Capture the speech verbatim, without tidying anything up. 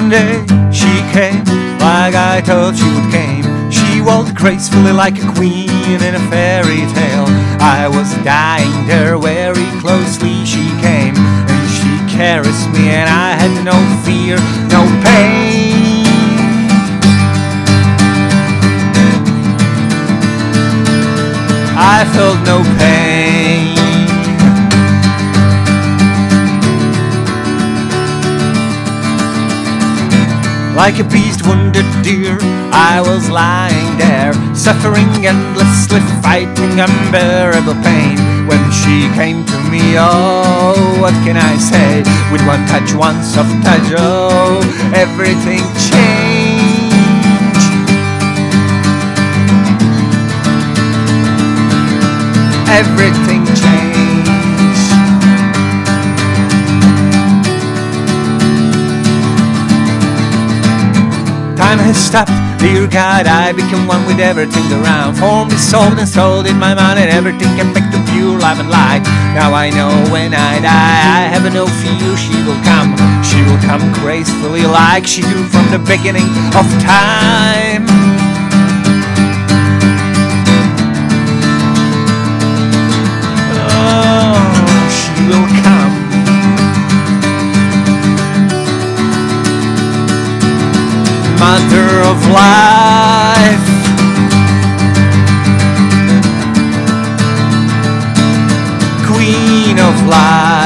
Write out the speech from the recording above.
one day she came like I thought she would came. She walked gracefully like a queen in a fairy tale. I was dying there, very closely she came, and she caressed me and I had no fear, no pain. I felt no pain. Like a beast wounded deer, I was lying there, suffering endlessly, fighting unbearable pain. When she came to me, oh, what can I say? With one touch, one soft touch, oh, everything changed. Everything changed. Time has stopped, dear God, I became one with everything around. Formed, dissolved and sold in my mind, and everything came back to pure love and light. Now I know when I die, I have no fear, she will come. She will come gracefully like she do from the beginning of time. Oh, she will come. Mother of life, Queen of life.